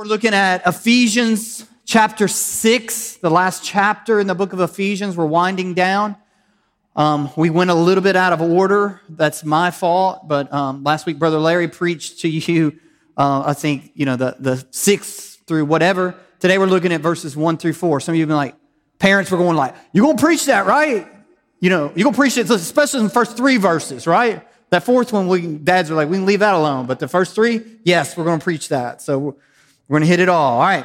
We're looking at Ephesians chapter 6, the last chapter in the book of Ephesians. We're winding down. We went a little bit out of order. That's my fault. But last week, Brother Larry preached to you, I think, the 6th through whatever. Today, we're looking at verses 1 through 4. Some of you have been like, parents were going like, you're going to preach that, right? You're going to preach it, especially in the first 3 verses, right? That 4th one, dads are like, we can leave that alone. But the first 3, yes, we're going to preach that. So we're going to hit it all. All right.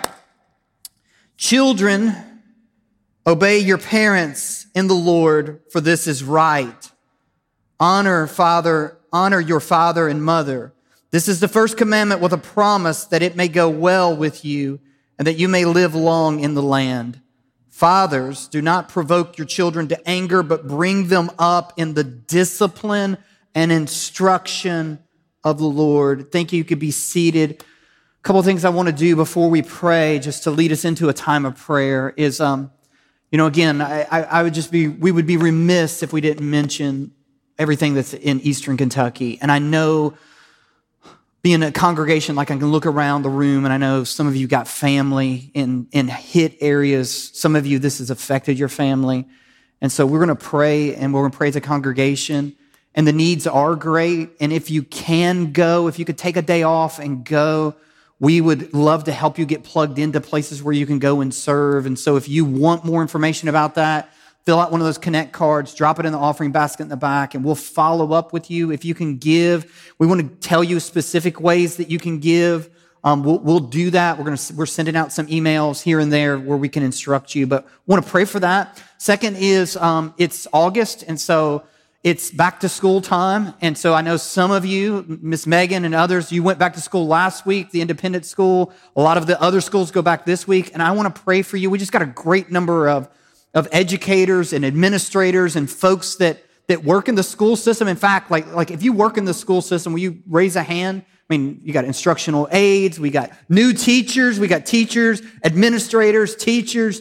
Children, obey your parents in the Lord, for this is right. Honor your father and mother. This is the first commandment with a promise that it may go well with you and that you may live long in the land. Fathers, do not provoke your children to anger, but bring them up in the discipline and instruction of the Lord. Thank you. You could be seated. A couple of things I want to do before we pray, just to lead us into a time of prayer, is, again, we would be remiss if we didn't mention everything that's in Eastern Kentucky. And I know, being a congregation, like I can look around the room, and I know some of you got family in hit areas. Some of you, this has affected your family. And so we're going to pray, and we're going to pray as a congregation. And the needs are great. And if you can go, if you could take a day off and go, we would love to help you get plugged into places where you can go and serve. And so if you want more information about that, fill out one of those Connect cards, drop it in the offering basket in the back, and we'll follow up with you. If you can give, we want to tell you specific ways that you can give. We'll do that. We're sending out some emails here and there where we can instruct you, but want to pray for that. Second is, it's August, and so it's back to school time. And so I know some of you, Miss Megan and others, you went back to school last week, the independent school. A lot of the other schools go back this week. And I want to pray for you. We just got a great number of educators and administrators and folks that work in the school system. In fact, like if you work in the school system, will you raise a hand? I mean, you got instructional aides, we got new teachers, we got teachers, administrators, teachers,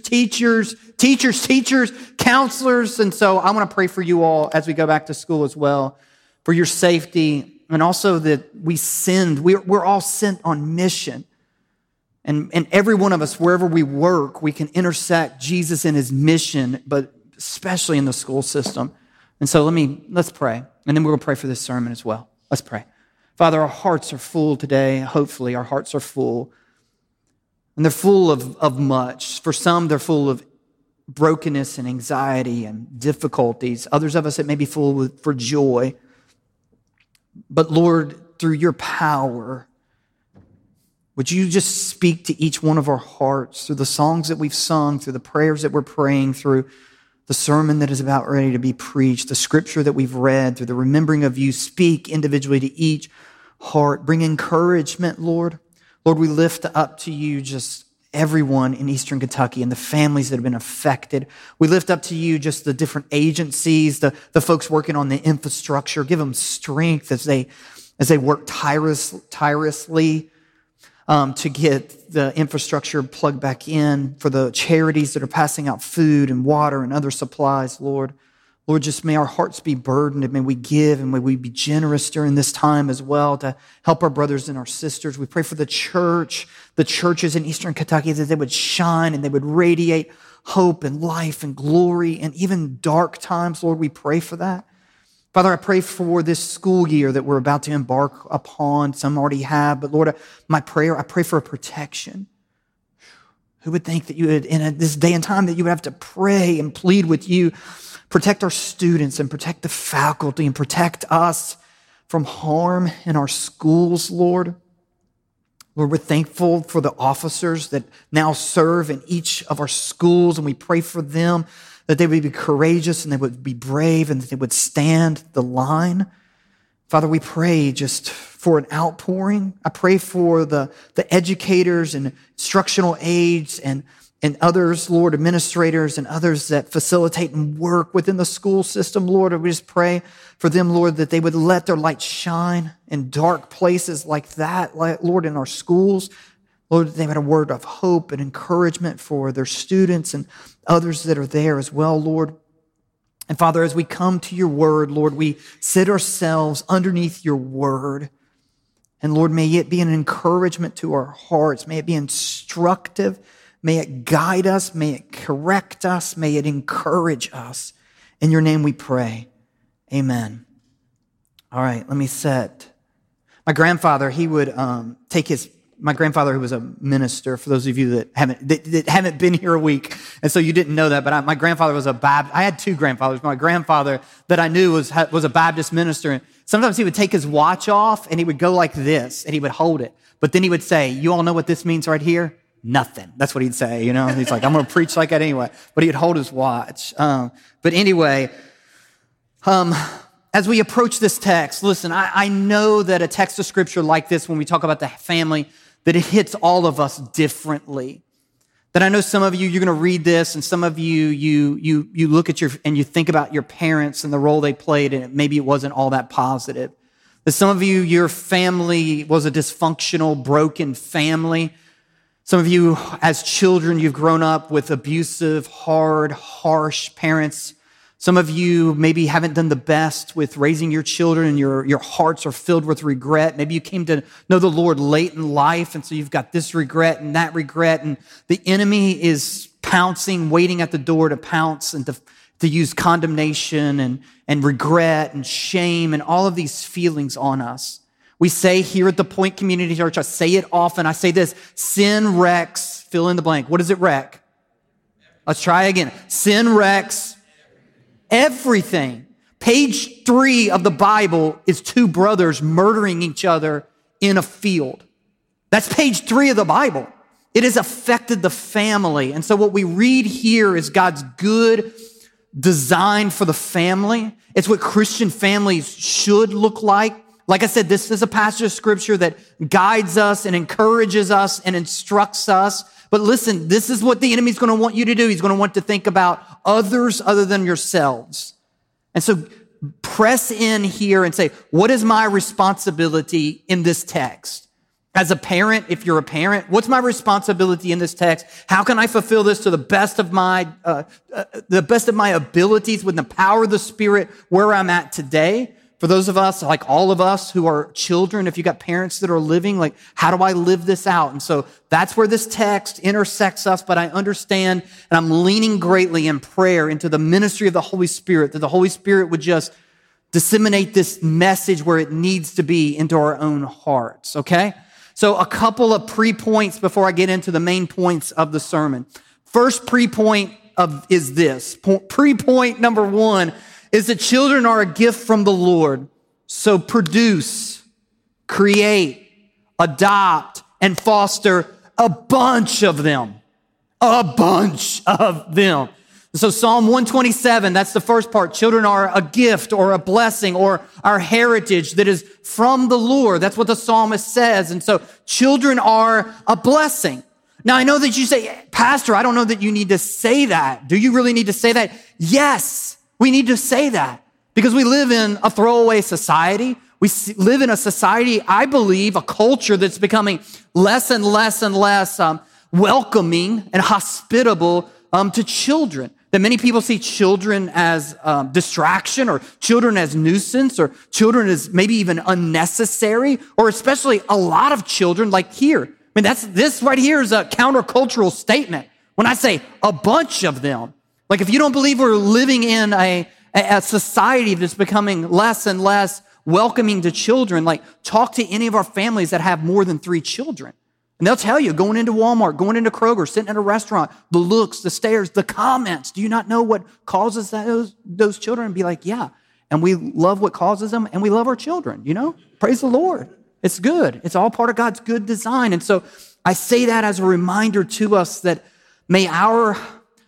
counselors. And so I want to pray for you all as we go back to school as well, for your safety, and also that we're all sent on mission. And every one of us, wherever we work, we can intersect Jesus and his mission, but especially in the school system. And so let's pray. And then we're going to pray for this sermon as well. Let's pray. Father, our hearts are full today. Hopefully our hearts are full. And they're full of much. For some, they're full of brokenness and anxiety and difficulties. Others of us, it may be full for joy. But Lord, through your power, would you just speak to each one of our hearts through the songs that we've sung, through the prayers that we're praying, through the sermon that is about ready to be preached, the scripture that we've read, through the remembering of you. Speak individually to each heart. Bring encouragement, Lord. Lord, we lift up to you just everyone in Eastern Kentucky and the families that have been affected. We lift up to you just the different agencies, the folks working on the infrastructure. Give them strength as they work tirelessly to get the infrastructure plugged back in, for the charities that are passing out food and water and other supplies, Lord. Lord, just may our hearts be burdened, and may we give, and may we be generous during this time as well to help our brothers and our sisters. We pray for the churches in Eastern Kentucky, that they would shine and they would radiate hope and life and glory, and even dark times, Lord, we pray for that. Father, I pray for this school year that we're about to embark upon. Some already have, but Lord, I pray for a protection. Who would think that you would, in this day and time, that you would have to pray and plead with you, protect our students and protect the faculty and protect us from harm in our schools, Lord. Lord, we're thankful for the officers that now serve in each of our schools, and we pray for them, that they would be courageous and they would be brave and that they would stand the line. Father, we pray just for an outpouring. I pray for the educators and instructional aides and others, Lord, administrators and others that facilitate and work within the school system, Lord. We just pray for them, Lord, that they would let their light shine in dark places like that, Lord, in our schools. Lord, they had a word of hope and encouragement for their students and others that are there as well, Lord. And Father, as we come to your word, Lord, we sit ourselves underneath your word. And Lord, may it be an encouragement to our hearts. May it be instructive. May it guide us. May it correct us. May it encourage us. In your name we pray. Amen. All right, let me set. My grandfather, he would my grandfather, who was a minister, for those of you that haven't been here a week, and so you didn't know that, but my grandfather was a Baptist. I had two grandfathers. My grandfather that I knew was a Baptist minister. And sometimes he would take his watch off and he would go like this and he would hold it. But then he would say, you all know what this means right here? Nothing. That's what he'd say, you know? He's like, I'm going to preach like that anyway. But he'd hold his watch. But anyway, as we approach this text, listen, I know that a text of scripture like this, when we talk about the family, that it hits all of us differently. That I know some of you, you're going to read this, and some of you look at and you think about your parents and the role they played, and maybe it wasn't all that positive. That some of you, your family was a dysfunctional, broken family. Some of you, as children, you've grown up with abusive, hard, harsh parents. Some of you maybe haven't done the best with raising your children, and your hearts are filled with regret. Maybe you came to know the Lord late in life, and so you've got this regret and that regret, and the enemy is pouncing, waiting at the door to pounce and to use condemnation and regret and shame and all of these feelings on us. We say here at the Point Community Church, I say it often, I say this, sin wrecks, fill in the blank. What does it wreck? Let's try again. Sin wrecks everything. Page 3 of the Bible is two brothers murdering each other in a field. That's page 3 of the Bible. It has affected the family. And so what we read here is God's good design for the family. It's what Christian families should look like. Like I said, this is a passage of scripture that guides us and encourages us and instructs us. But listen, this is what the enemy's going to want you to do. He's going to want to think about others other than yourselves. And so press in here and say, what is my responsibility in this text? As a parent, if you're a parent, what's my responsibility in this text? How can I fulfill this to the best of my abilities with the power of the Spirit where I'm at today? For those of us, like all of us who are children, if you got parents that are living, like, how do I live this out? And so that's where this text intersects us, but I understand, and I'm leaning greatly in prayer into the ministry of the Holy Spirit, that the Holy Spirit would just disseminate this message where it needs to be into our own hearts, okay? So a couple of pre-points before I get into the main points of the sermon. First pre-point is this. Pre-point number 1 is that children are a gift from the Lord. So produce, create, adopt, and foster a bunch of them. A bunch of them. So Psalm 127, that's the first part. Children are a gift or a blessing or our heritage that is from the Lord. That's what the psalmist says. And so children are a blessing. Now, I know that you say, Pastor, I don't know that you need to say that. Do you really need to say that? Yes, we need to say that because we live in a throwaway society. We live in a society, I believe, a culture that's becoming less and less and less welcoming and hospitable to children. That many people see children as distraction or children as nuisance or children as maybe even unnecessary, or especially a lot of children like here. I mean, this right here is a countercultural statement. When I say a bunch of them, like if you don't believe we're living in a society that's becoming less and less welcoming to children, like talk to any of our families that have more than 3 children. And they'll tell you, going into Walmart, going into Kroger, sitting at a restaurant, the looks, the stares, the comments. Do you not know what causes those children? And be like, yeah. And we love what causes them, and we love our children, you know? Praise the Lord. It's good. It's all part of God's good design. And so I say that as a reminder to us that may our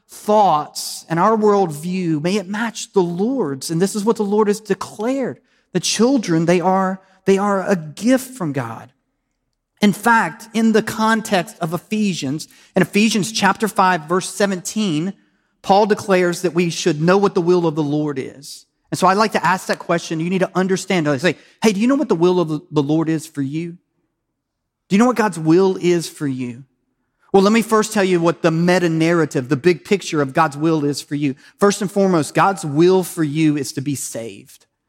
thoughts and our worldview, may it match the Lord's. And this is what the Lord has declared. The children, they are a gift from God. In fact, in the context of Ephesians, in Ephesians chapter 5, verse 17, Paul declares that we should know what the will of the Lord is. And so I like to ask that question. You need to understand. I say, hey, do you know what the will of the Lord is for you? Do you know what God's will is for you? Well, let me first tell you what the meta-narrative, the big picture of God's will is for you. First and foremost, God's will for you is to be saved.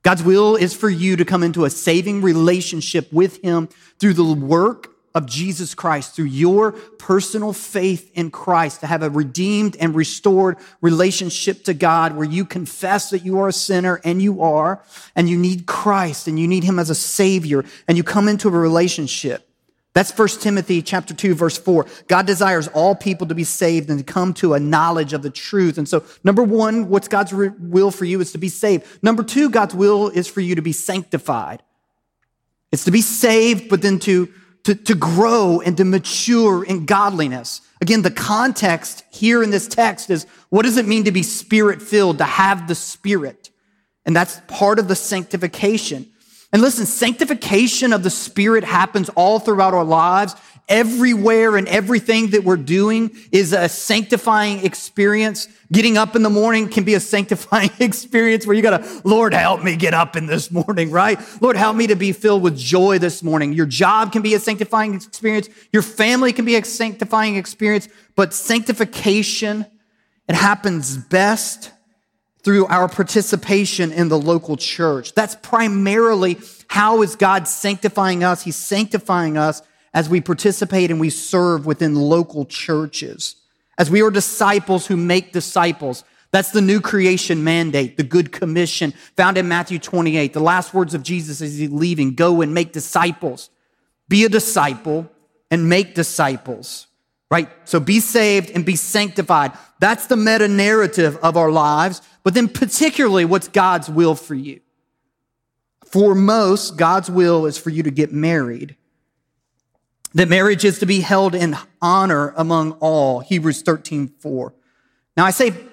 God's will is for you to come into a saving relationship with him through the work of Jesus Christ, through your personal faith in Christ, to have a redeemed and restored relationship to God where you confess that you are a sinner, and you need Christ, and you need him as a savior, and you come into a relationship. That's 1 Timothy chapter 2, verse 4. God desires all people to be saved and to come to a knowledge of the truth. And so, number one, what's God's will for you is to be saved. Number two, God's will is for you to be sanctified. It's to be saved, but then to grow and to mature in godliness. Again, the context here in this text is, what does it mean to be spirit-filled, to have the Spirit? And that's part of the sanctification. And listen, sanctification of the Spirit happens all throughout our lives. Everywhere and everything that we're doing is a sanctifying experience. Getting up in the morning can be a sanctifying experience where you gotta, Lord, help me get up in this morning, right? Lord, help me to be filled with joy this morning. Your job can be a sanctifying experience. Your family can be a sanctifying experience. But sanctification, it happens best through our participation in the local church. That's primarily how is God sanctifying us. He's sanctifying us as we participate and we serve within local churches. As we are disciples who make disciples. That's the new creation mandate, the good commission found in Matthew 28. The last words of Jesus as he's leaving, go and make disciples. Be a disciple and make disciples, right? So be saved and be sanctified. That's the meta narrative of our lives. But then particularly, what's God's will for you? For most, God's will is for you to get married. That marriage is to be held in honor among all, Hebrews 13:4. Now I say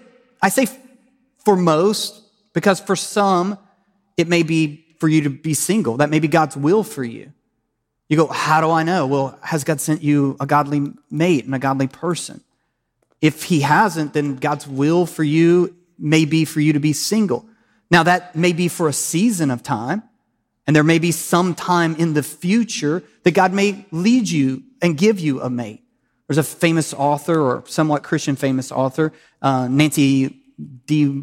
for most, because for some, it may be for you to be single. That may be God's will for you. You go, how do I know? Well, has God sent you a godly mate and a godly person? If he hasn't, then God's will for you may be for you to be single. Now that may be for a season of time, and there may be some time in the future that God may lead you and give you a mate. There's a famous author, or somewhat Christian famous author, Nancy Lee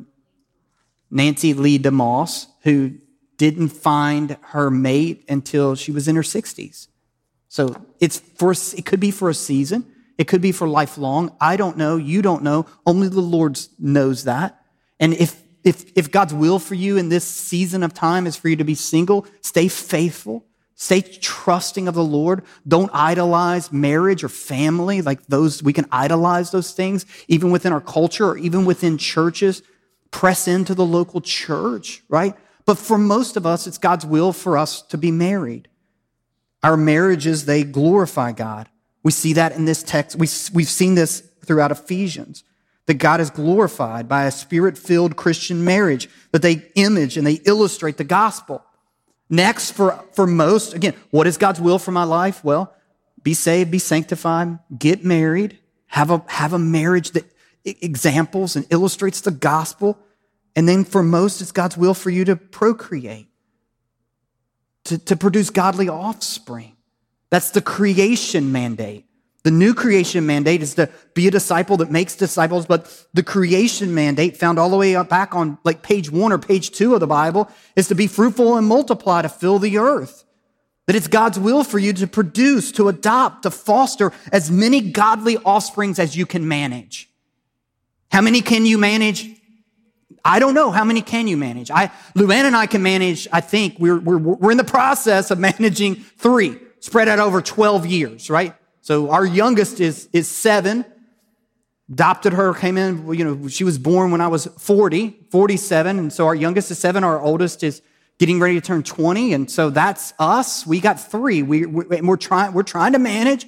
DeMoss, who didn't find her mate until she was in her 60s. So it could be for a season. It could be for lifelong. I don't know. You don't know. Only the Lord knows that. And if God's will for you in this season of time is for you to be single, stay faithful, stay trusting of the Lord. Don't idolize marriage or family like those. We can idolize those things even within our culture or even within churches. Press into the local church, right? But for most of us, it's God's will for us to be married. Our marriages, they glorify God. We see that in this text. We've seen this throughout Ephesians. That God is glorified by a Spirit-filled Christian marriage, that they image and they illustrate the gospel. Next, for most, again, what is God's will for my life? Well, be saved, be sanctified, get married, have a marriage that examples and illustrates the gospel. And then for most, it's God's will for you to procreate, to produce godly offspring. That's the creation mandate. The new creation mandate is to be a disciple that makes disciples, but the creation mandate found all the way up back on like page 1 or page 2 of the Bible is to be fruitful and multiply, to fill the earth. That it's God's will for you to produce, to adopt, to foster as many godly offsprings as you can manage. How many can you manage? I don't know. How many can you manage? Luann and I can manage, I think, we're in the process of managing 3, spread out over 12 years, right? So our youngest is 7. Adopted her, came in, she was born when I was 47. And so our youngest is 7. Our oldest is getting ready to turn 20. And so that's us. We got 3. We're trying to manage.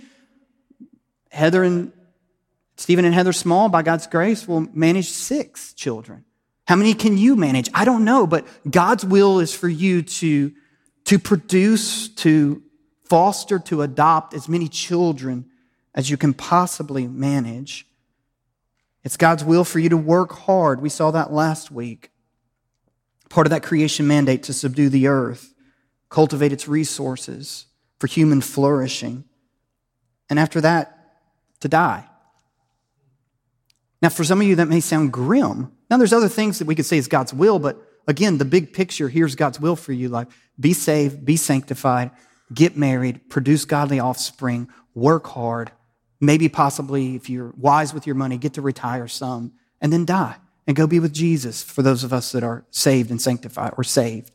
Stephen and Heather Small, by God's grace, will manage 6 children. How many can you manage? I don't know, but God's will is for you to produce, to foster, to adopt as many children as you can possibly manage. It's God's will for you to work hard. We saw that last week. Part of that creation mandate to subdue the earth, cultivate its resources for human flourishing, and after that, to die. Now, for some of you, that may sound grim. Now, there's other things that we could say is God's will, but again, the big picture, here's God's will for you. Like, be saved, be sanctified, get married, produce godly offspring, work hard, maybe possibly, if you're wise with your money, get to retire some, and then die and go be with Jesus for those of us that are saved and sanctified or saved.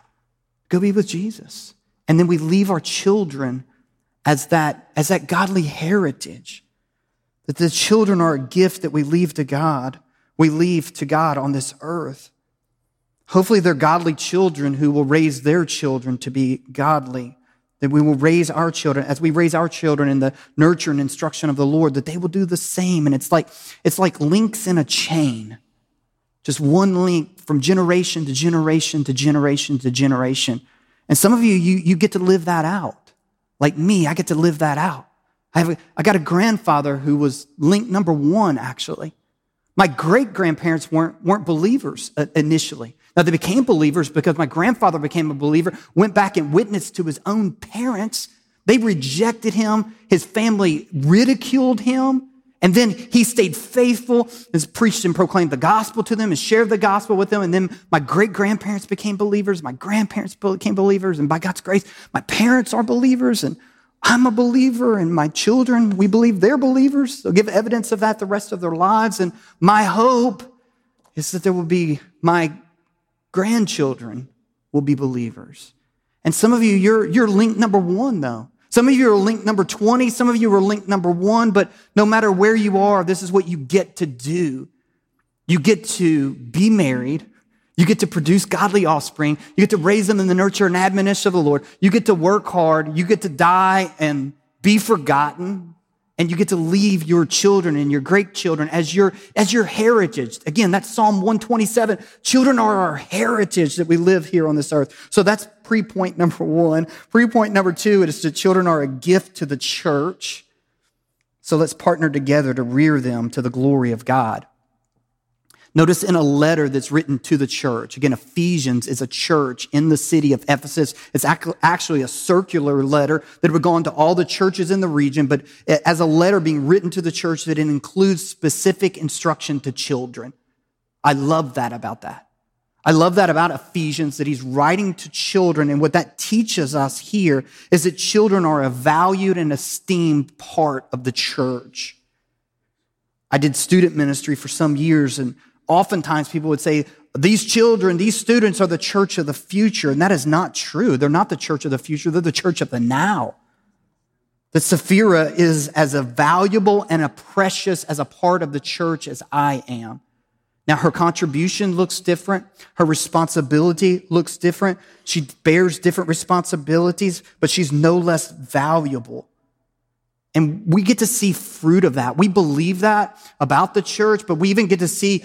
Go be with Jesus. And then we leave our children as that godly heritage, that the children are a gift that we leave to God. We leave to God on this earth. Hopefully they're godly children who will raise their children to be godly, that we will raise our children, as we raise our children in the nurture and instruction of the Lord, that they will do the same. And it's like links in a chain, just one link from generation to generation to generation to generation. And some of you get to live that out. Like me, I get to live that out. I got a grandfather who was link number 1, actually. My great-grandparents weren't believers initially. Now, they became believers because my grandfather became a believer, went back and witnessed to his own parents. They rejected him. His family ridiculed him. And then he stayed faithful, has preached and proclaimed the gospel to them and shared the gospel with them. And then my great-grandparents became believers. My grandparents became believers. And by God's grace, my parents are believers. And I'm a believer. And my children, we believe they're believers. They'll give evidence of that the rest of their lives. And my hope is that there will be my grandchildren will be believers. And some of you, you're link number 1, though. Some of you are link number 20. Some of you are link number 1. But no matter where you are, this is what you get to do. You get to be married. You get to produce godly offspring. You get to raise them in the nurture and admonition of the Lord. You get to work hard. You get to die and be forgotten. And you get to leave your children and your great children as your heritage. Again, that's Psalm 127. Children are our heritage that we live here on this earth. So that's pre-point number 1. Pre-point number 2 is that children are a gift to the church. So let's partner together to rear them to the glory of God. Notice in a letter that's written to the church, again, Ephesians is a church in the city of Ephesus. It's actually a circular letter that would go on to all the churches in the region, but as a letter being written to the church that it includes specific instruction to children. I love that about that. I love that about Ephesians, that he's writing to children. And what that teaches us here is that children are a valued and esteemed part of the church. I did student ministry for some years, and oftentimes people would say, these children, these students are the church of the future. And that is not true. They're not the church of the future. They're the church of the now. That Sapphira is as a valuable and a precious as a part of the church as I am. Now, her contribution looks different. Her responsibility looks different. She bears different responsibilities, but she's no less valuable. And we get to see fruit of that. We believe that about the church, but we even get to see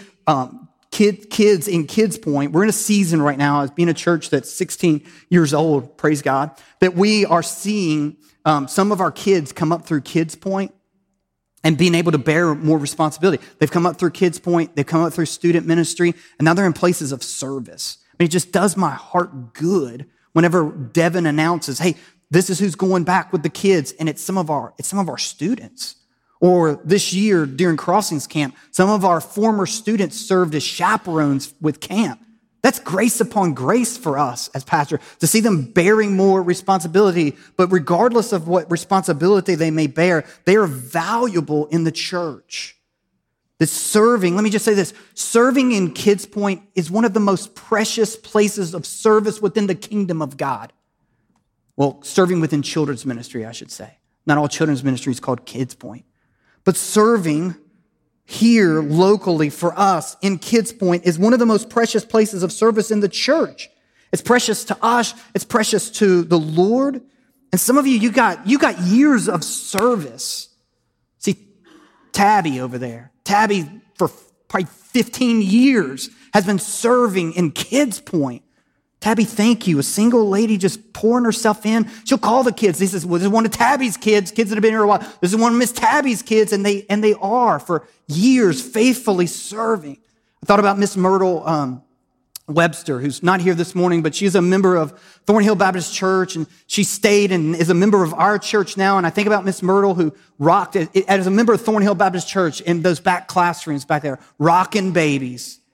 kids in Kids Point. We're in a season right now as being a church that's 16 years old, praise God, that we are seeing some of our kids come up through Kids Point and being able to bear more responsibility. They've come up through Kids Point, they've come up through student ministry, and now they're in places of service. I mean, it just does my heart good whenever Devin announces, hey, this is who's going back with the kids, and it's some of our students. Or this year during Crossings Camp, some of our former students served as chaperones with camp. That's grace upon grace for us as pastors, to see them bearing more responsibility. But regardless of what responsibility they may bear, they are valuable in the church. This serving, let me just say this, serving in Kids Point is one of the most precious places of service within the kingdom of God. Well, serving within children's ministry, I should say. Not all children's ministry is called Kids Point. But serving here locally for us in Kids Point is one of the most precious places of service in the church. It's precious to us. It's precious to the Lord. And some of you got years of service. See, Tabby over there. Tabby, for probably 15 years, has been serving in Kids Point. Tabby, thank you. A single lady just pouring herself in. She'll call the kids. This is one of Tabby's kids that have been here a while. This is one of Miss Tabby's kids, and they are for years faithfully serving. I thought about Miss Myrtle Webster, who's not here this morning, but she's a member of Thornhill Baptist Church, and she stayed and is a member of our church now. And I think about Miss Myrtle, who rocked as a member of Thornhill Baptist Church in those back classrooms back there, rocking babies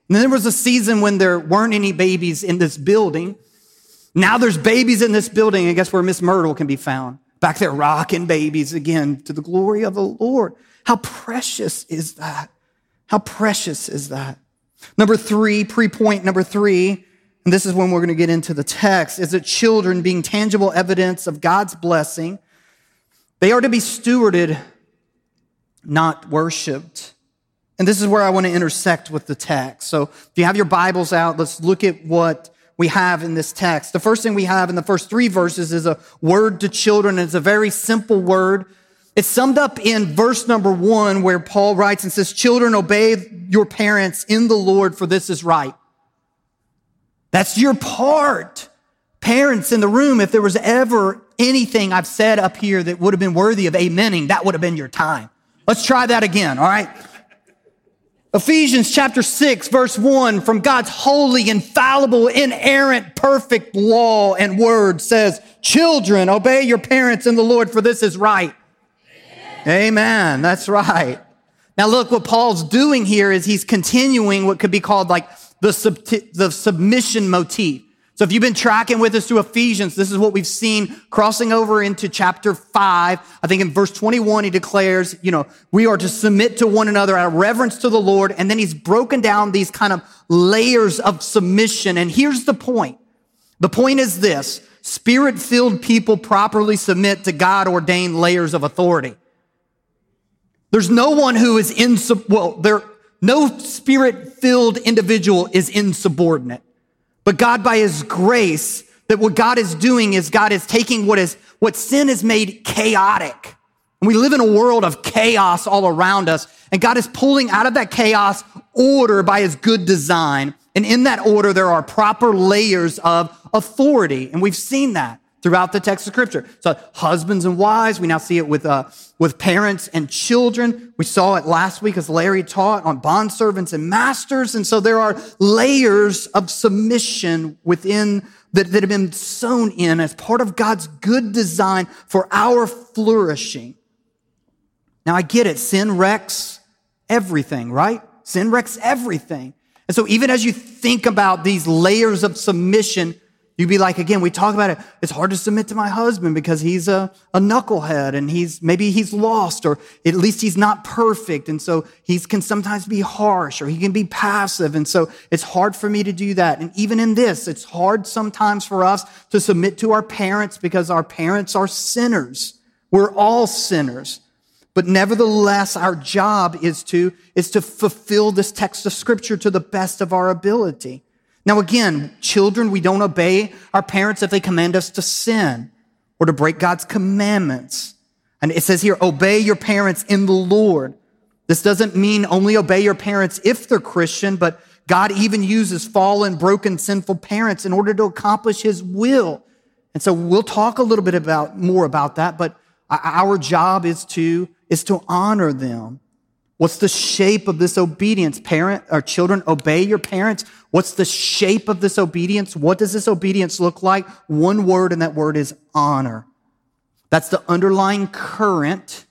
And then there was a season when there weren't any babies in this building. Now there's babies in this building, and guess where Miss Myrtle can be found? Back there rocking babies again to the glory of the Lord. How precious is that? How precious is that? Number three, pre-point number three, and this is when we're going to get into the text, is that children, being tangible evidence of God's blessing, they are to be stewarded, not worshiped. And this is where I want to intersect with the text. So if you have your Bibles out, let's look at what we have in this text. The first thing we have in the first three verses is a word to children. It's a very simple word. It's summed up in verse number 1, where Paul writes and says, children, obey your parents in the Lord, for this is right. That's your part. Parents in the room, if there was ever anything I've said up here that would have been worthy of amening, that would have been your time. Let's try that again, all right? Ephesians chapter 6, verse 1, from God's holy, infallible, inerrant, perfect law and word says, children, obey your parents in the Lord, for this is right. Amen. That's right. Now look, what Paul's doing here is he's continuing what could be called like the submission motif. So if you've been tracking with us through Ephesians, this is what we've seen crossing over into chapter 5. I think in verse 21, he declares, we are to submit to one another out of reverence to the Lord. And then he's broken down these kind of layers of submission. And here's the point. The point is this: Spirit-filled people properly submit to God-ordained layers of authority. There's no one who is no Spirit-filled individual is insubordinate. But God, by his grace, that what God is doing is God is taking what sin has made chaotic. And we live in a world of chaos all around us. And God is pulling out of that chaos order by his good design. And in that order, there are proper layers of authority. And we've seen that throughout the text of Scripture. So husbands and wives, we now see it with parents and children. We saw it last week as Larry taught on bondservants and masters. And so there are layers of submission within that have been sown in as part of God's good design for our flourishing. Now I get it. Sin wrecks everything, right? Sin wrecks everything. And so even as you think about these layers of submission, you'd be like, again, we talk about it. It's hard to submit to my husband because he's a knucklehead and maybe he's lost, or at least he's not perfect. And so he can sometimes be harsh, or he can be passive. And so it's hard for me to do that. And even in this, it's hard sometimes for us to submit to our parents because our parents are sinners. We're all sinners. But nevertheless, our job is to fulfill this text of Scripture to the best of our ability. Now again, children, we don't obey our parents if they command us to sin or to break God's commandments. And it says here, obey your parents in the Lord. This doesn't mean only obey your parents if they're Christian, but God even uses fallen, broken, sinful parents in order to accomplish his will. And so we'll talk a little bit more about that, but our job is to honor them. What's the shape of this obedience? Parent or children, obey your parents. What's the shape of this obedience? What does this obedience look like? One word, and that word is honor. That's the underlying current,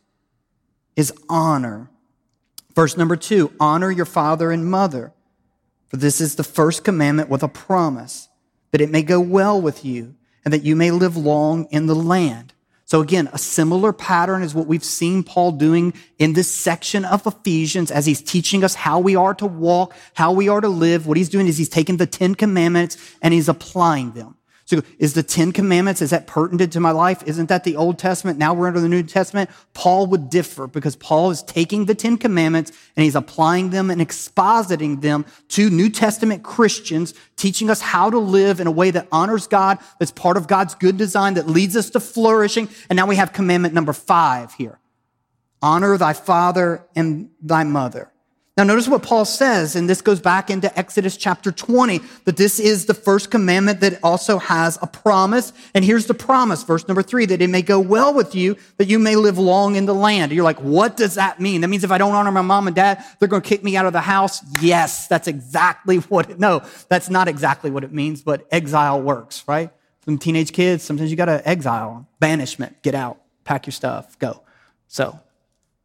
is honor. Verse number 2, honor your father and mother. For this is the first commandment with a promise, that it may go well with you and that you may live long in the land. So again, a similar pattern is what we've seen Paul doing in this section of Ephesians as he's teaching us how we are to walk, how we are to live. What he's doing is he's taking the 10 commandments and he's applying them. So is the 10 commandments, is that pertinent to my life? Isn't that the Old Testament? Now we're under the New Testament. Paul would differ because Paul is taking the 10 commandments and he's applying them and expositing them to New Testament Christians, teaching us how to live in a way that honors God, that's part of God's good design, that leads us to flourishing. And now we have commandment number 5 here. Honor thy father and thy mother. Now notice what Paul says, and this goes back into Exodus chapter 20, that this is the first commandment that also has a promise. And here's the promise, verse number 3, that it may go well with you, that you may live long in the land. And you're like, what does that mean? That means if I don't honor my mom and dad, they're going to kick me out of the house? Yes, that's exactly no, that's not exactly what it means, but exile works, right? Some teenage kids, sometimes you got to exile, banishment, get out, pack your stuff, go. So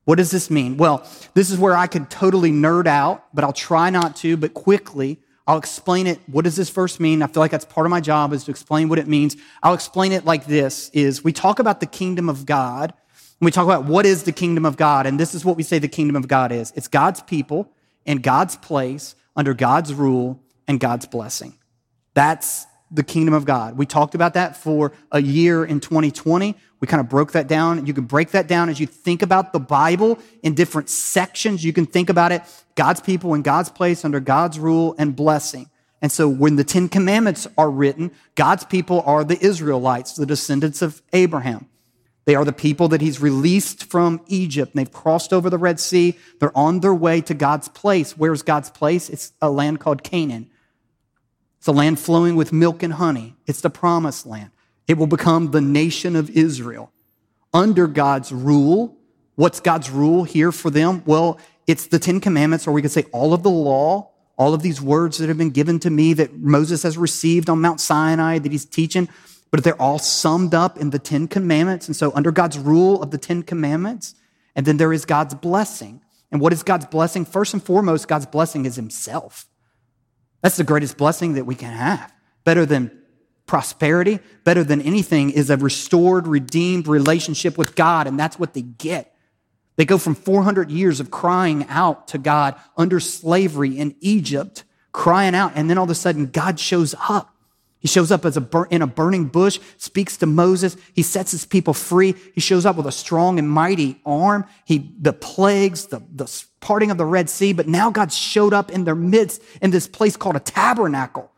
What does this mean? Well, this is where I could totally nerd out, but I'll try not to, but quickly, I'll explain it. What does this verse mean? I feel like that's part of my job is to explain what it means. I'll explain it like this, is we talk about the kingdom of God, and we talk about what is the kingdom of God, and this is what we say the kingdom of God is. It's God's people in God's place, under God's rule, and God's blessing. That's the kingdom of God. We talked about that for a year in 2020. We kind of broke that down. You can break that down as you think about the Bible in different sections. You can think about it, God's people in God's place under God's rule and blessing. And so when the 10 Commandments are written, God's people are the Israelites, the descendants of Abraham. They are the people that he's released from Egypt, and they've crossed over the Red Sea. They're on their way to God's place. Where's God's place? It's a land called Canaan. It's a land flowing with milk and honey. It's the promised land. It will become the nation of Israel under God's rule. What's God's rule here for them? Well, it's the 10 Commandments, or we could say all of the law, all of these words that have been given to me that Moses has received on Mount Sinai that he's teaching, but they're all summed up in the 10 Commandments. And so under God's rule of the 10 Commandments, and then there is God's blessing. And what is God's blessing? First and foremost, God's blessing is himself. That's the greatest blessing that we can have. Better than prosperity, better than anything, is a restored, redeemed relationship with God, and that's what they get. They go from 400 years of crying out to God under slavery in Egypt, crying out, and then all of a sudden God shows up. He shows up in a burning bush, speaks to Moses. He sets his people free. He shows up with a strong and mighty arm. The plagues, the parting of the Red Sea, but now God showed up in their midst in this place called a tabernacle.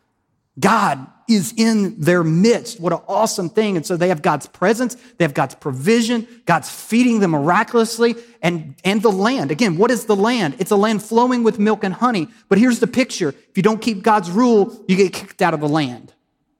God is in their midst. What an awesome thing. And so they have God's presence. They have God's provision. God's feeding them miraculously. And the land. Again, what is the land? It's a land flowing with milk and honey. But here's the picture. If you don't keep God's rule, you get kicked out of the land.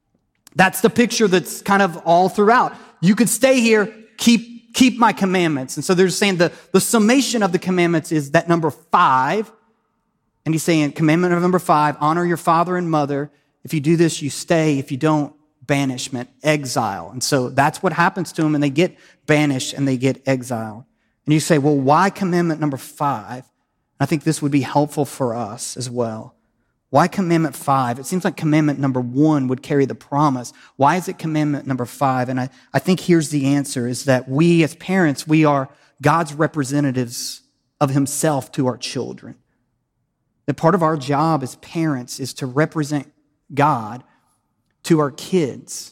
That's the picture that's kind of all throughout. You could stay here, keep my commandments. And so they're saying the summation of the commandments is that number 5. And he's saying commandment number 5, honor your father and mother. If you do this, you stay. If you don't, banishment, exile. And so that's what happens to them, and they get banished and they get exiled. And you say, well, why commandment number 5? I think this would be helpful for us as well. Why commandment 5? It seems like commandment number 1 would carry the promise. Why is it commandment number 5? And I think here's the answer, is that we as parents, we are God's representatives of himself to our children. That part of our job as parents is to represent God to our kids.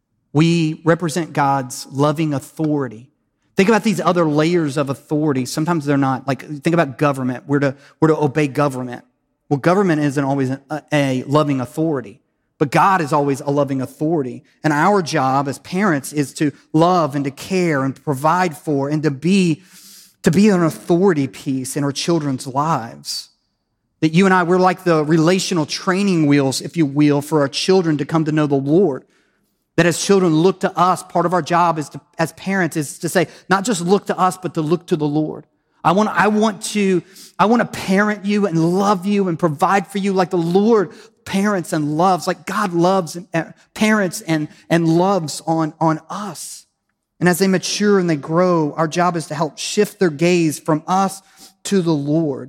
We represent God's loving authority. Think about these other layers of authority. Sometimes they're not. Like, think about government. We're to obey government. Well, government isn't always a loving authority, but God is always a loving authority. And our job as parents is to love and to care and provide for and to be an authority piece in our children's lives. That you and I, we're like the relational training wheels, if you will, for our children to come to know the Lord. That as children look to us, part of our job as parents is to say, not just look to us, but to look to the Lord. I want to parent you and love you and provide for you like the Lord parents and loves, like God loves and parents and loves on us. And as they mature and they grow, our job is to help shift their gaze from us to the Lord.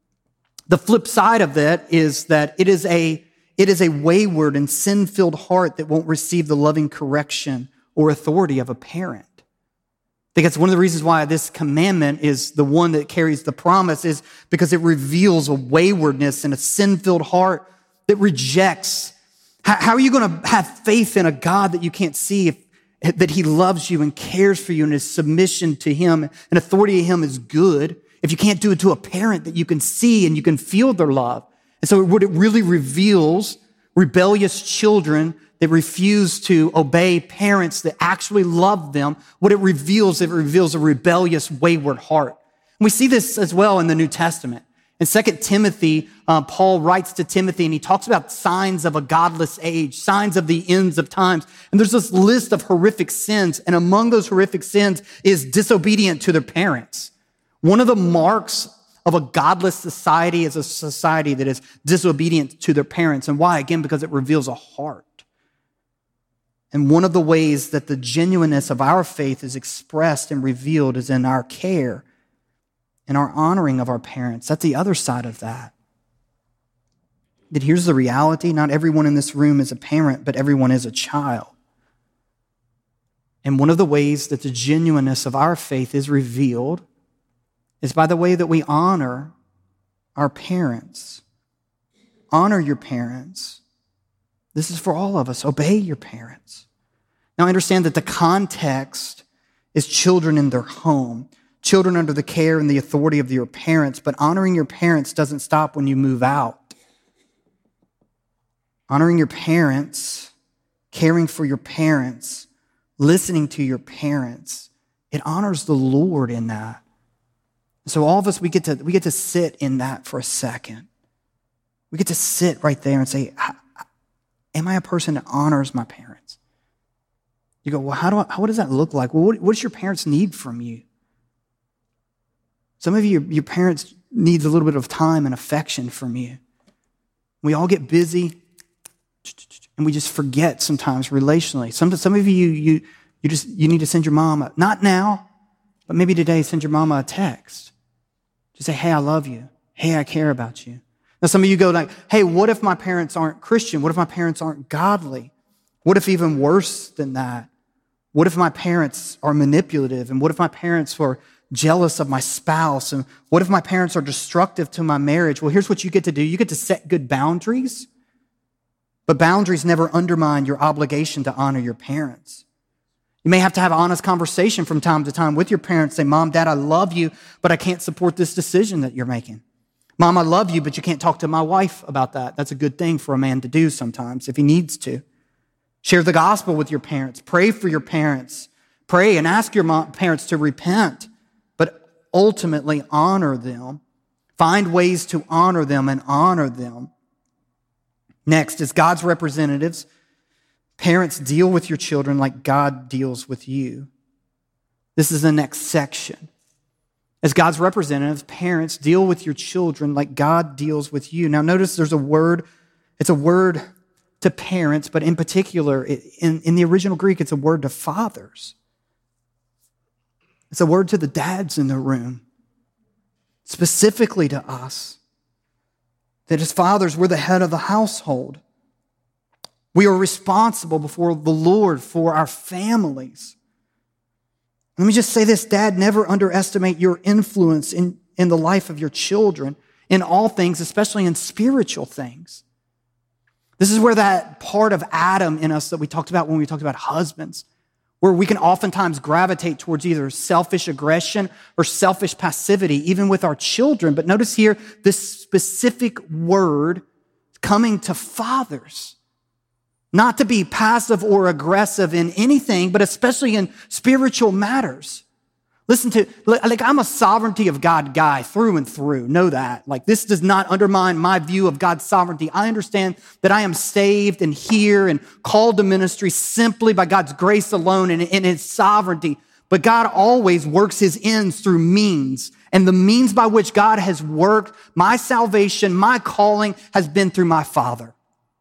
The flip side of that is that it is a wayward and sin-filled heart that won't receive the loving correction or authority of a parent. I think that's one of the reasons why this commandment is the one that carries the promise, is because it reveals a waywardness and a sin-filled heart that rejects. How are you going to have faith in a God that you can't see, that he loves you and cares for you and his submission to him and authority to him is good, if you can't do it to a parent that you can see and you can feel their love? And so what it really reveals, rebellious children that refuse to obey parents that actually love them, what it reveals a rebellious, wayward heart. And we see this as well in the New Testament. In 2 Timothy, Paul writes to Timothy and he talks about signs of a godless age, signs of the ends of times. And there's this list of horrific sins. And among those horrific sins is disobedient to their parents. One of the marks of a godless society is a society that is disobedient to their parents. And why? Again, because it reveals a heart. And one of the ways that the genuineness of our faith is expressed and revealed is in our care in our honoring of our parents. That's the other side of that. That here's the reality. Not everyone in this room is a parent, but everyone is a child. And one of the ways that the genuineness of our faith is revealed is by the way that we honor our parents. Honor your parents. This is for all of us. Obey your parents. Now, I understand that the context is children in their home, children under the care and the authority of your parents, but honoring your parents doesn't stop when you move out. Honoring your parents, caring for your parents, listening to your parents, it honors the Lord in that. So all of us, we get to sit in that for a second. We get to sit right there and say, am I a person that honors my parents? You go, well, what does that look like? Well, what does your parents need from you? Some of you, your parents needs a little bit of time and affection from you. We all get busy, and we just forget sometimes relationally. Some of you need to send your mom, not now, but maybe today, send your mama a text. Just say, hey, I love you. Hey, I care about you. Now, some of you go like, hey, what if my parents aren't Christian? What if my parents aren't godly? What if even worse than that? What if my parents are manipulative? And what if my parents were jealous of my spouse? And what if my parents are destructive to my marriage? Well, here's what you get to do. You get to set good boundaries, but boundaries never undermine your obligation to honor your parents. You may have to have an honest conversation from time to time with your parents. Say, Mom, Dad, I love you, but I can't support this decision that you're making. Mom, I love you, but you can't talk to my wife about that. That's a good thing for a man to do sometimes if he needs to. Share the gospel with your parents. Pray for your parents. Pray and ask your parents to repent, but ultimately honor them. Find ways to honor them and honor them. Next, as God's representatives, parents, deal with your children like God deals with you. This is the next section. As God's representatives, parents, deal with your children like God deals with you. Now notice there's a word, it's a word to parents, but in particular, in the original Greek, it's a word to fathers. It's a word to the dads in the room, specifically to us. That as fathers, we're the head of the household. We are responsible before the Lord for our families. Let me just say this, Dad, never underestimate your influence in the life of your children in all things, especially in spiritual things. This is where that part of Adam in us that we talked about when we talked about husbands, where we can oftentimes gravitate towards either selfish aggression or selfish passivity, even with our children. But notice here, this specific word coming to fathers. Not to be passive or aggressive in anything, but especially in spiritual matters. Listen to, I'm a sovereignty of God guy through and through. Know that. This does not undermine my view of God's sovereignty. I understand that I am saved and here and called to ministry simply by God's grace alone and in His sovereignty. But God always works His ends through means. And the means by which God has worked my salvation, my calling, has been through my father.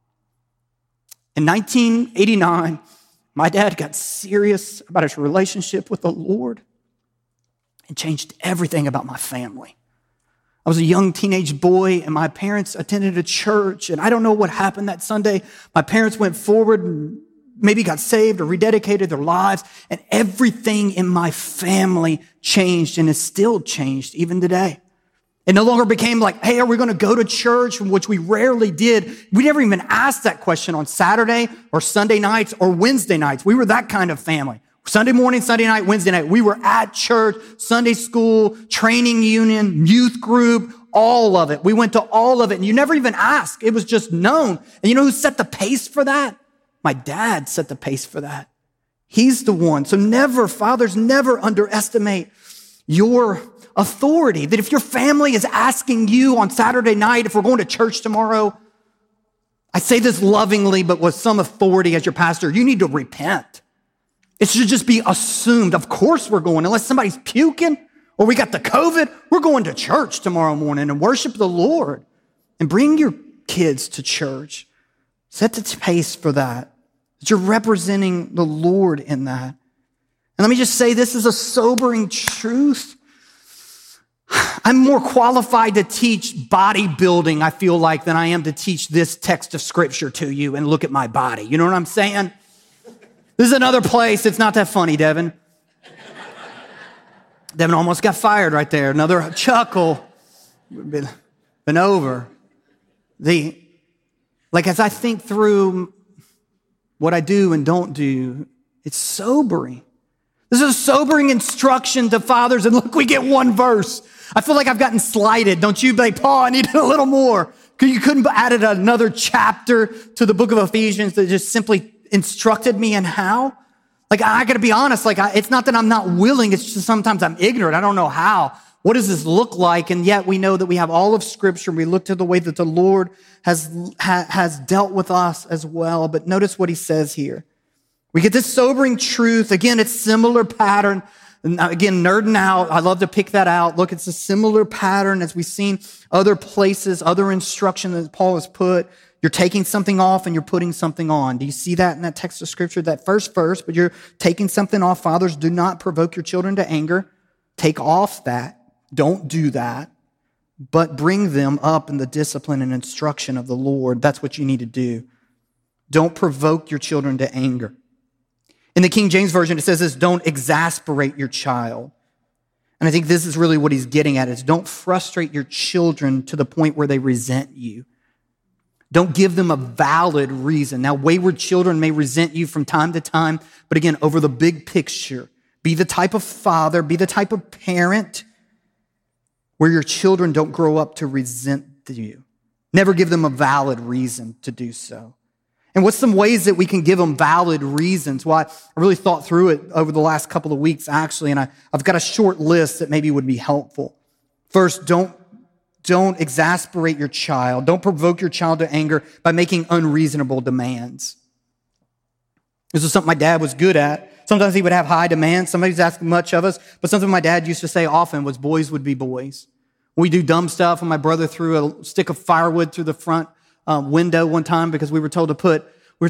In 1989, my dad got serious about his relationship with the Lord and changed everything about my family. I was a young teenage boy and my parents attended a church and I don't know what happened that Sunday. My parents went forward and maybe got saved or rededicated their lives and everything in my family changed and is still changed even today. It no longer became like, hey, are we going to go to church, which we rarely did. We never even asked that question on Saturday or Sunday nights or Wednesday nights. We were that kind of family. Sunday morning, Sunday night, Wednesday night. We were at church, Sunday school, training union, youth group, all of it. We went to all of it, and you never even asked. It was just known. And you know who set the pace for that? My dad set the pace for that. He's the one. So fathers, never underestimate your authority. That if your family is asking you on Saturday night, if we're going to church tomorrow, I say this lovingly, but with some authority as your pastor, you need to repent. It should just be assumed. Of course we're going, unless somebody's puking or we got the COVID, we're going to church tomorrow morning and worship the Lord and bring your kids to church. Set the pace for that. That you're representing the Lord in that. And let me just say, this is a sobering truth. I'm more qualified to teach bodybuilding, I feel like, than I am to teach this text of scripture to you and look at my body. You know what I'm saying? This is another place. It's not that funny, Devin. Devin almost got fired right there. Another chuckle. Been over. As I think through what I do and don't do, it's sobering. This is a sobering instruction to fathers. And look, we get one verse. I feel like I've gotten slighted. Don't you? Like, Paul, I needed a little more. You couldn't have added another chapter to the book of Ephesians that just simply instructed me in how. Like, I got to be honest. It's not that I'm not willing. It's just sometimes I'm ignorant. I don't know how. What does this look like? And yet we know that we have all of Scripture. We look to the way that the Lord has dealt with us as well. But notice what he says here. We get this sobering truth. Again, it's similar pattern. And again, nerding out. I love to pick that out. Look, it's a similar pattern as we've seen other places, other instruction that Paul has put. You're taking something off and you're putting something on. Do you see that in that text of Scripture? That first verse, but you're taking something off. Fathers, do not provoke your children to anger. Take off that. Don't do that. But bring them up in the discipline and instruction of the Lord. That's what you need to do. Don't provoke your children to anger. In the King James Version, it says this, don't exasperate your child. And I think this is really what he's getting at, is don't frustrate your children to the point where they resent you. Don't give them a valid reason. Now, wayward children may resent you from time to time, but again, over the big picture, be the type of father, be the type of parent where your children don't grow up to resent you. Never give them a valid reason to do so. And what's some ways that we can give them valid reasons? Well, I really thought through it over the last couple of weeks, actually, and I've got a short list that maybe would be helpful. First, don't exasperate your child. Don't provoke your child to anger by making unreasonable demands. This is something my dad was good at. Sometimes he would have high demands. Somebody's asking much of us. But something my dad used to say often was boys would be boys. We do dumb stuff. When my brother threw a stick of firewood through the front window one time because we were told to put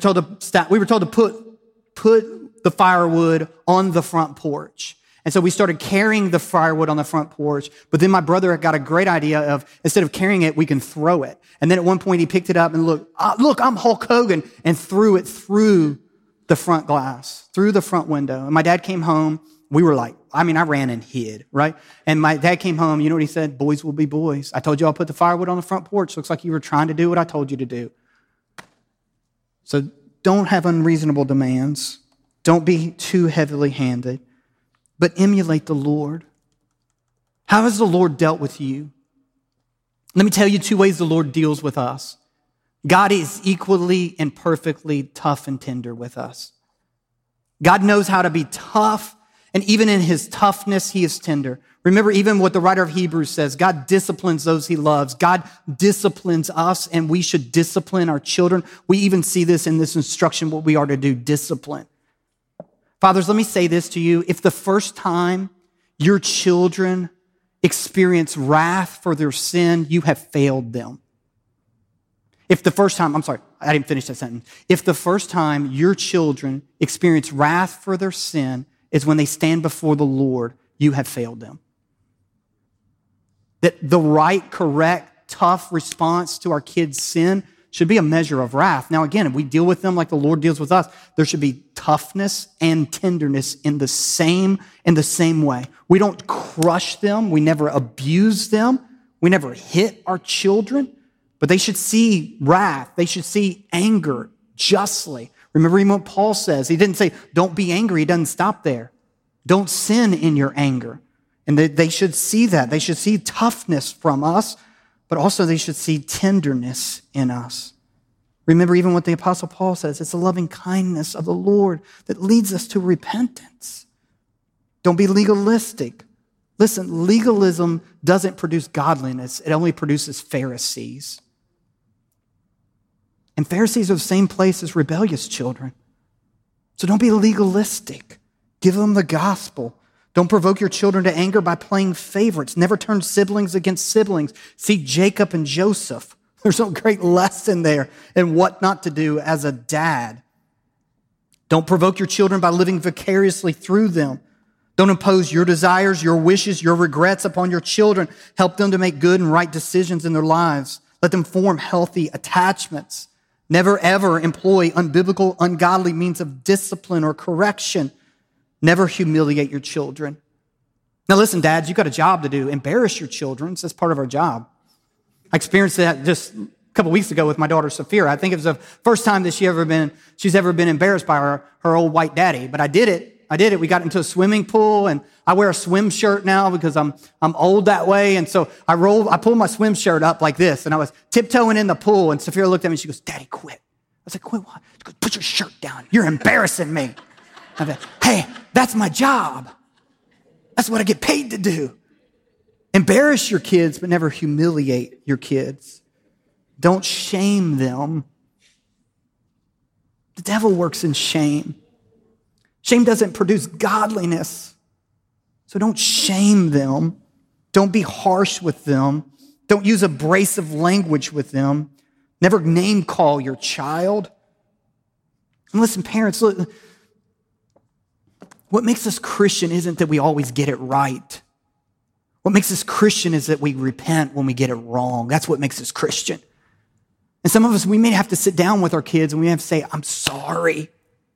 the firewood on the front porch. And so we started carrying the firewood on the front porch. But then my brother got a great idea of, instead of carrying it, we can throw it. And then at one point he picked it up and look, I'm Hulk Hogan, and threw it through the front glass, through the front window. And my dad came home. We were like, I ran and hid, right? And my dad came home. You know what he said? Boys will be boys. I told you I'll put the firewood on the front porch. Looks like you were trying to do what I told you to do. So don't have unreasonable demands. Don't be too heavily handed, but emulate the Lord. How has the Lord dealt with you? Let me tell you 2 ways the Lord deals with us. God is equally and perfectly tough and tender with us. God knows how to be tough, and even in his toughness, he is tender. Remember even what the writer of Hebrews says, God disciplines those he loves. God disciplines us, and we should discipline our children. We even see this in this instruction, what we are to do, discipline. Fathers, let me say this to you. If the first time your children experience wrath for their sin, you have failed them. If the first time, I didn't finish that sentence. If the first time your children experience wrath for their sin is when they stand before the Lord, you have failed them. That the right, correct, tough response to our kids' sin should be a measure of wrath. Now, again, if we deal with them like the Lord deals with us, there should be toughness and tenderness in the same way. We don't crush them. We never abuse them. We never hit our children. But they should see wrath. They should see anger justly. Remember even what Paul says. He didn't say, don't be angry. He doesn't stop there. Don't sin in your anger. And they should see that. They should see toughness from us, but also they should see tenderness in us. Remember even what the Apostle Paul says. It's the loving kindness of the Lord that leads us to repentance. Don't be legalistic. Listen, legalism doesn't produce godliness. It only produces Pharisees. And Pharisees are the same place as rebellious children. So don't be legalistic. Give them the gospel. Don't provoke your children to anger by playing favorites. Never turn siblings against siblings. See Jacob and Joseph. There's a great lesson there in what not to do as a dad. Don't provoke your children by living vicariously through them. Don't impose your desires, your wishes, your regrets upon your children. Help them to make good and right decisions in their lives. Let them form healthy attachments. Never, ever employ unbiblical, ungodly means of discipline or correction. Never humiliate your children. Now listen, dads, you've got a job to do. Embarrass your children. That's part of our job. I experienced that just a couple weeks ago with my daughter, Safira. I think it was the first time that she's ever been embarrassed by her old white daddy. But I did it. We got into a swimming pool, and I wear a swim shirt now because I'm old that way. And so I pulled my swim shirt up like this, and I was tiptoeing in the pool, and Safira looked at me and she goes, "Daddy, quit." I was like, "Quit what?" She goes, "Put your shirt down. You're embarrassing me." I said, "Hey, that's my job. That's what I get paid to do." Embarrass your kids, but never humiliate your kids. Don't shame them. The devil works in shame. Shame doesn't produce godliness. So don't shame them. Don't be harsh with them. Don't use abrasive language with them. Never name call your child. And listen, parents, look, what makes us Christian isn't that we always get it right. What makes us Christian is that we repent when we get it wrong. That's what makes us Christian. And some of us, we may have to sit down with our kids and we have to say, "I'm sorry.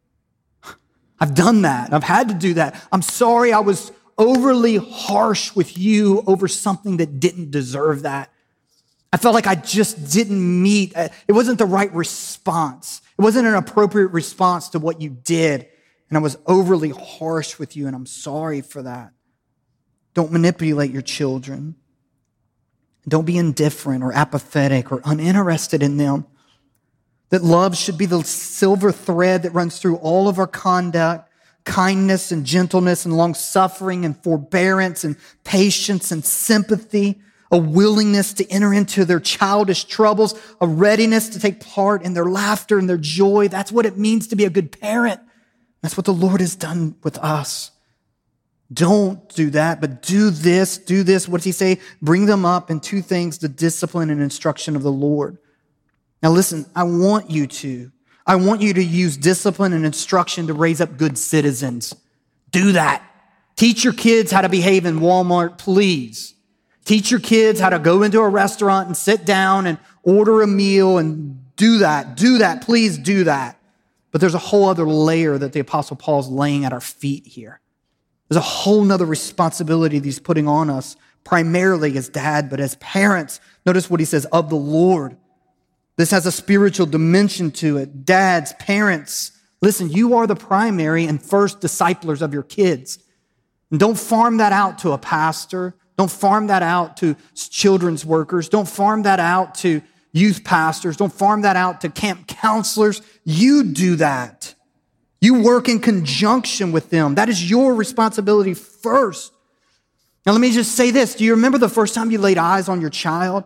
I've done that. I've had to do that. I'm sorry I was overly harsh with you over something that didn't deserve that. I felt like I just didn't meet. It wasn't the right response. It wasn't an appropriate response to what you did. And I was overly harsh with you, and I'm sorry for that." Don't manipulate your children. Don't be indifferent or apathetic or uninterested in them. That love should be the silver thread that runs through all of our conduct, kindness and gentleness and long-suffering and forbearance and patience and sympathy, a willingness to enter into their childish troubles, a readiness to take part in their laughter and their joy. That's what it means to be a good parent. That's what the Lord has done with us. Don't do that, but do this. What does he say? Bring them up in two things, the discipline and instruction of the Lord. Now listen, I want you to use discipline and instruction to raise up good citizens. Do that. Teach your kids how to behave in Walmart, please. Teach your kids how to go into a restaurant and sit down and order a meal and do that. Do that. Please do that. But there's a whole other layer that the Apostle Paul's laying at our feet here. There's a whole nother responsibility that he's putting on us, primarily as dad, but as parents. Notice what he says, of the Lord. This has a spiritual dimension to it. Dads, parents, listen, you are the primary and first disciplers of your kids. And don't farm that out to a pastor. Don't farm that out to children's workers. Don't farm that out to youth pastors. Don't farm that out to camp counselors. You do that. You work in conjunction with them. That is your responsibility first. Now, let me just say this. Do you remember the first time you laid eyes on your child?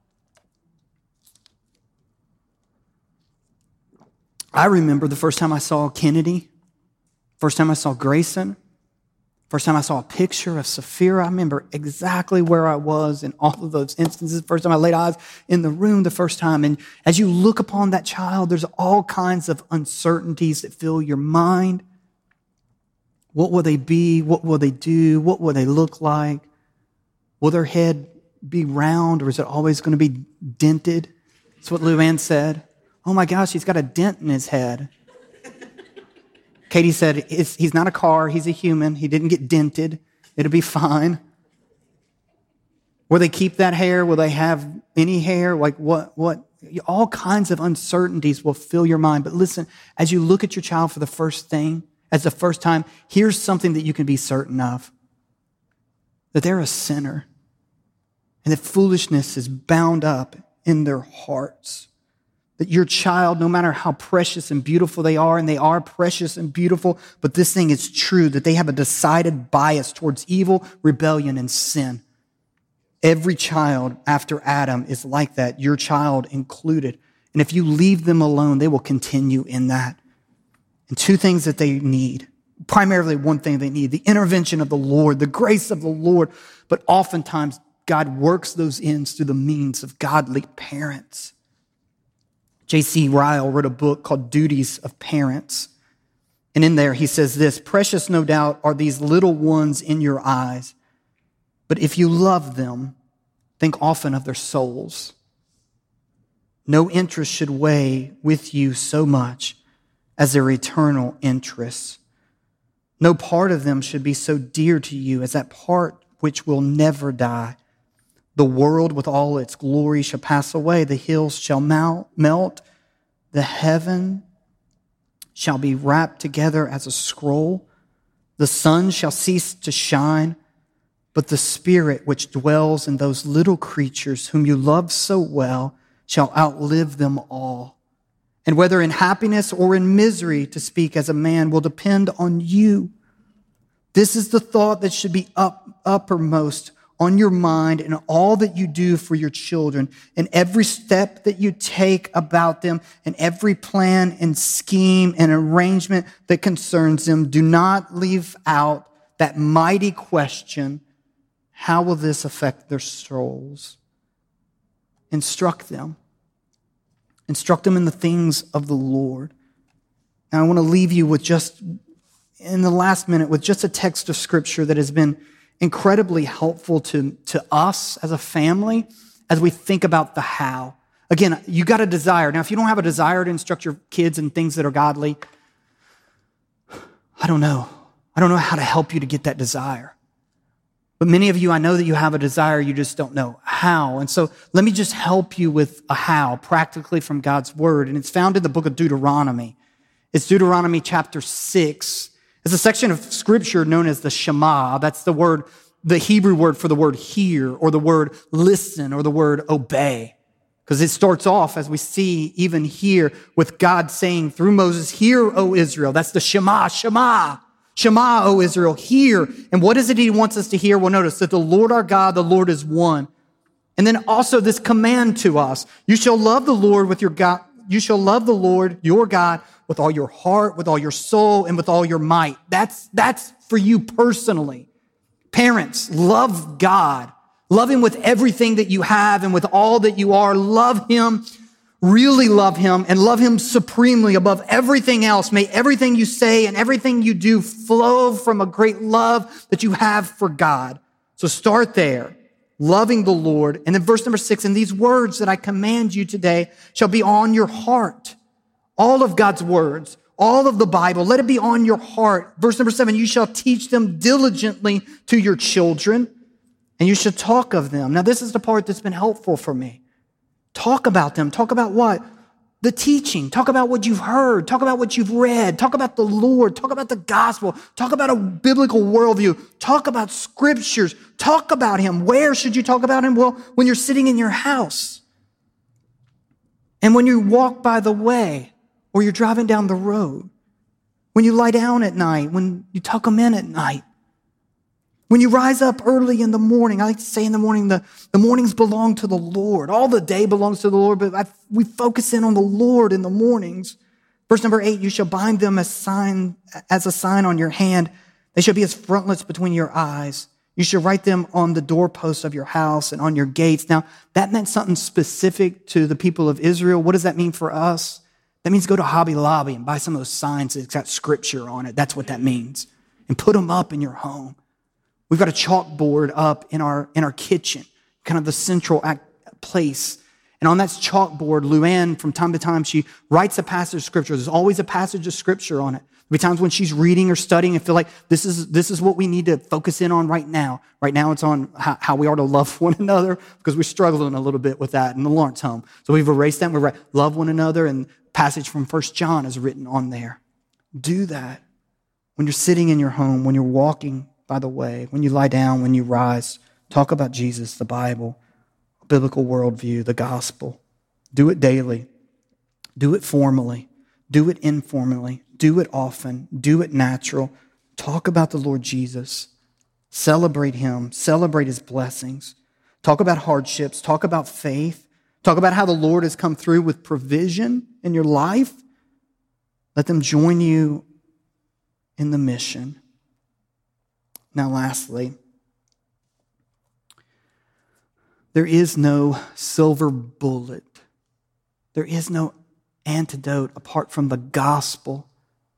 I remember the first time I saw Kennedy, first time I saw Grayson, first time I saw a picture of Safira. I remember exactly where I was in all of those instances. First time I laid eyes in the room the first time. And as you look upon that child, there's all kinds of uncertainties that fill your mind. What will they be? What will they do? What will they look like? Will their head be round, or is it always going to be dented? That's what Luann said. Oh my gosh, he's got a dent in his head. Katie said, he's not a car, he's a human. He didn't get dented. It'll be fine. Will they keep that hair? Will they have any hair? Like what? All kinds of uncertainties will fill your mind. But listen, as you look at your child for the first time, here's something that you can be certain of. That they're a sinner. And that foolishness is bound up in their hearts. That your child, no matter how precious and beautiful they are, and they are precious and beautiful, but this thing is true, that they have a decided bias towards evil, rebellion, and sin. Every child after Adam is like that, your child included. And if you leave them alone, they will continue in that. And two things that they need, primarily one thing they need, the intervention of the Lord, the grace of the Lord, but oftentimes God works those ends through the means of godly parents. J.C. Ryle wrote a book called Duties of Parents. And in there he says this, precious no doubt are these little ones in your eyes, but if you love them, think often of their souls. No interest should weigh with you so much as their eternal interests. No part of them should be so dear to you as that part which will never die. The world with all its glory shall pass away. The hills shall melt. The heaven shall be wrapped together as a scroll. The sun shall cease to shine. But the Spirit which dwells in those little creatures whom you love so well shall outlive them all. And whether in happiness or in misery, to speak as a man, will depend on you. This is the thought that should be uppermost on your mind in all that you do for your children, in every step that you take about them, and every plan and scheme and arrangement that concerns them. Do not leave out that mighty question, how will this affect their souls? Instruct them. Instruct them in the things of the Lord. Now I want to leave you with just, in the last minute, with just a text of Scripture that has been incredibly helpful to us as a family as we think about the how. Again, you got a desire. Now, if you don't have a desire to instruct your kids in things that are godly, I don't know. I don't know how to help you to get that desire. But many of you, I know that you have a desire, you just don't know how. And so let me just help you with a how, practically from God's word. And it's found in the book of Deuteronomy. It's Deuteronomy chapter 6. It's a section of scripture known as the Shema. That's the word, the Hebrew word for the word hear, or the word listen, or the word obey. Because it starts off, as we see even here, with God saying through Moses, hear, O Israel. That's the Shema, Shema. Shema, O Israel, hear. And what is it he wants us to hear? Well, notice that the Lord our God, the Lord is one. And then also this command to us, you shall love the Lord with your God. You shall love the Lord, your God, with all your heart, with all your soul, and with all your might. That's for you personally. Parents, love God. Love him with everything that you have and with all that you are. Love him, really love him, and love him supremely above everything else. May everything you say and everything you do flow from a great love that you have for God. So start there, loving the Lord. And then verse number 6, and these words that I command you today shall be on your heart. All of God's words, all of the Bible, let it be on your heart. Verse number 7, you shall teach them diligently to your children, and you shall talk of them. Now, this is the part that's been helpful for me. Talk about them. Talk about what? The teaching. Talk about what you've heard. Talk about what you've read. Talk about the Lord. Talk about the gospel. Talk about a biblical worldview. Talk about scriptures. Talk about him. Where should you talk about him? Well, when you're sitting in your house and when you walk by the way or you're driving down the road, when you lie down at night, when you tuck them in at night, when you rise up early in the morning. I like to say in the morning, the mornings belong to the Lord. All the day belongs to the Lord, but we focus in on the Lord in the mornings. Verse number 8, you shall bind them as a sign on your hand. They shall be as frontlets between your eyes. You shall write them on the doorposts of your house and on your gates. Now, that meant something specific to the people of Israel. What does that mean for us? That means go to Hobby Lobby and buy some of those signs that's got scripture on it. That's what that means. And put them up in your home. We've got a chalkboard up in our kitchen, kind of the central place. And on that chalkboard, Luann, from time to time, she writes a passage of scripture. There's always a passage of scripture on it. There'll be times when she's reading or studying and feel like this is what we need to focus in on right now. Right now it's on how we are to love one another, because we're struggling a little bit with that in the Lawrence home. So we've erased that and we write love one another, and passage from 1 John is written on there. Do that when you're sitting in your home, when you're walking by the way, when you lie down, when you rise. Talk about Jesus, the Bible, a biblical worldview, the gospel. Do it daily. Do it formally. Do it informally. Do it often. Do it natural. Talk about the Lord Jesus. Celebrate him. Celebrate his blessings. Talk about hardships. Talk about faith. Talk about how the Lord has come through with provision in your life. Let them join you in the mission. Now, lastly, there is no silver bullet. There is no antidote apart from the gospel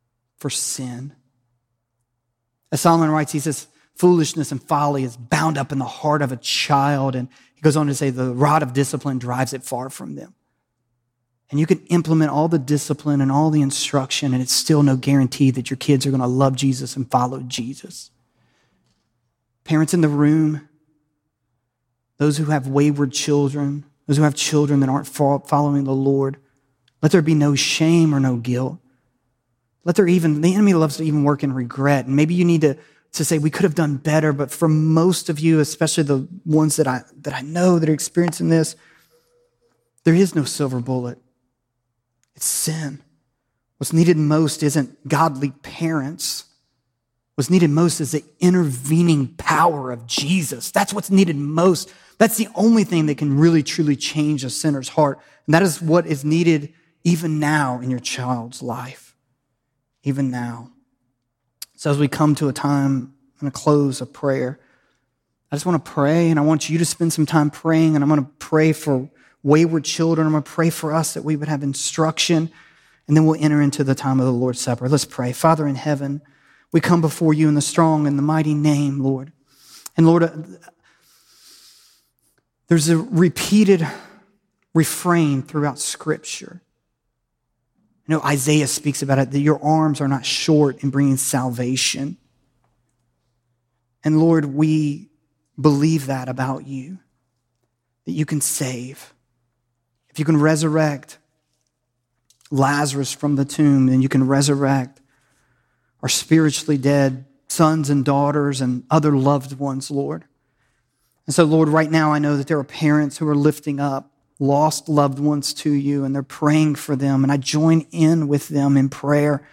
for sin. As Solomon writes, he says, foolishness and folly is bound up in the heart of a child. And he goes on to say, the rod of discipline drives it far from them. And you can implement all the discipline and all the instruction, and it's still no guarantee that your kids are going to love Jesus and follow Jesus. Parents in the room, those who have wayward children, those who have children that aren't following the Lord, let there be no shame or no guilt. The enemy loves to even work in regret. And maybe you need to say, we could have done better, but for most of you, especially the ones that I know that are experiencing this, there is no silver bullet. It's sin. What's needed most isn't godly parents. What's needed most is the intervening power of Jesus. That's what's needed most. That's the only thing that can really, truly change a sinner's heart. And that is what is needed even now in your child's life. Even now. So as we come to a time, I'm going to close a prayer. I just want to pray, and I want you to spend some time praying, and I'm going to pray for wayward children. I'm going to pray for us that we would have instruction, and then we'll enter into the time of the Lord's Supper. Let's pray. Father in heaven, we come before you in the strong and the mighty name, Lord. And Lord, there's a repeated refrain throughout Scripture. You know, Isaiah speaks about it, that your arms are not short in bringing salvation. And Lord, we believe that about you, that you can save. If you can resurrect Lazarus from the tomb, then you can resurrect our spiritually dead sons and daughters and other loved ones, Lord. And so, Lord, right now I know that there are parents who are lifting up lost loved ones to you, and they're praying for them, and I join in with them in prayer.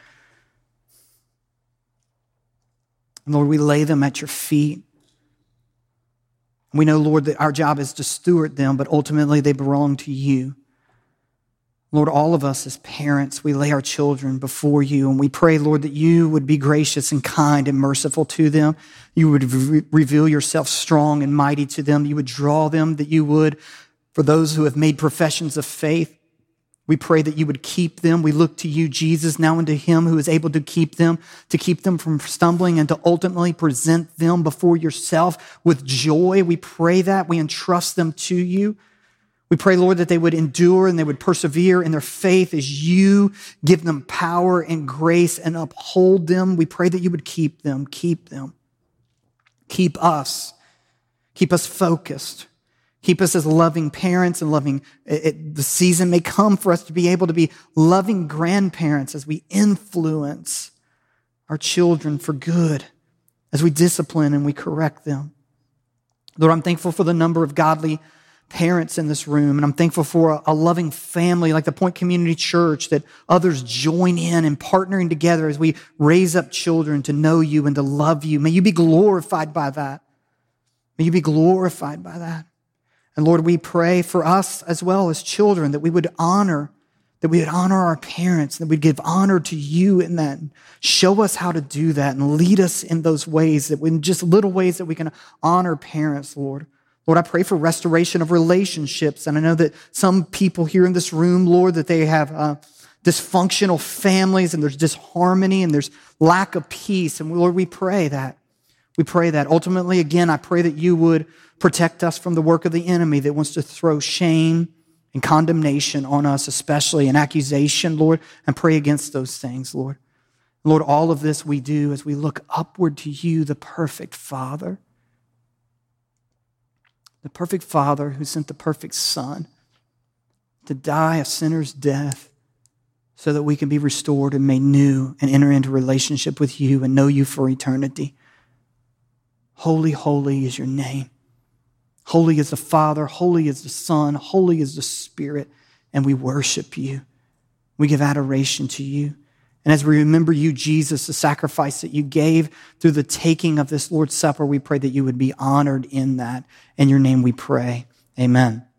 And Lord, we lay them at your feet. We know, Lord, that our job is to steward them, but ultimately they belong to you. Lord, all of us as parents, we lay our children before you, and we pray, Lord, that you would be gracious and kind and merciful to them. You would reveal yourself strong and mighty to them. You would draw them, that you would, for those who have made professions of faith, we pray that you would keep them. We look to you, Jesus, now into him who is able to keep them from stumbling and to ultimately present them before yourself with joy. We pray that. We entrust them to you. We pray, Lord, that they would endure and they would persevere in their faith as you give them power and grace and uphold them. We pray that you would keep them. Keep us focused. Keep us as loving parents and loving, the season may come for us to be able to be loving grandparents as we influence our children for good, as we discipline and we correct them. Lord, I'm thankful for the number of godly parents in this room, and I'm thankful for a loving family like the Point Community Church, that others join in and partnering together as we raise up children to know you and to love you. May you be glorified by that. May you be glorified by that. And Lord, we pray for us as well as children that we would honor our parents, that we'd give honor to you in that. Show us how to do that and lead us in those ways, that in just little ways that we can honor parents, Lord. Lord, I pray for restoration of relationships. And I know that some people here in this room, Lord, that they have dysfunctional families and there's disharmony and there's lack of peace. And Lord, we pray that. Ultimately, again, I pray that you would protect us from the work of the enemy that wants to throw shame and condemnation on us, especially and accusation, Lord, and pray against those things, Lord. Lord, all of this we do as we look upward to you, the perfect Father who sent the perfect Son to die a sinner's death so that we can be restored and made new and enter into relationship with you and know you for eternity. Holy, holy is your name. Holy is the Father, holy is the Son, holy is the Spirit, and we worship you. We give adoration to you. And as we remember you, Jesus, the sacrifice that you gave through the taking of this Lord's Supper, we pray that you would be honored in that. In your name we pray. Amen.